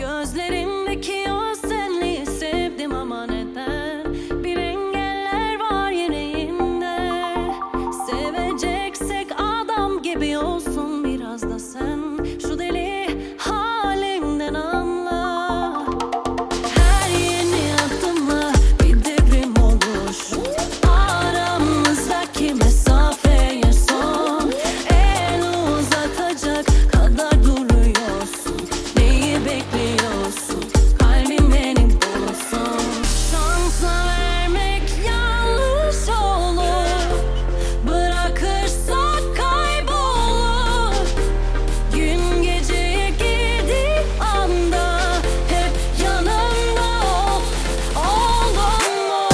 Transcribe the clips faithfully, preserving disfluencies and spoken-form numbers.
Gözlerindeki o senliği sevdim ama neden? Bir engeller var yüreğimde. Seveceksek adam gibi olsun biraz da sen. Şu deli halimden anla. Her yeni adımla bir devrim olur. Aramızdaki mesafeye son el uzatacak kadar duruyorsun. Neyi bekliyorsun? Kalbim benim bulsun. Şansa vermek yanlış olur. Bırakırsak kaybolur. Gün geceye girdiği anda hep yanımda ol. Oldun mu?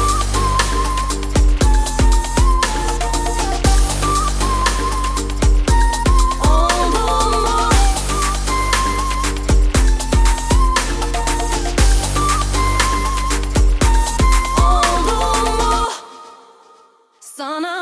Oldun mu? Oldun mu? Sana